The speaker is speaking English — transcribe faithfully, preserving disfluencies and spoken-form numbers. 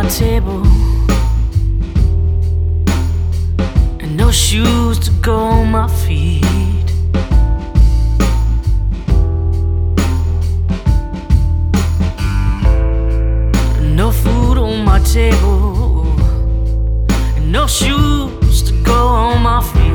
table, and no shoes to go on my feet. No food on my table, and no shoes to go on my feet.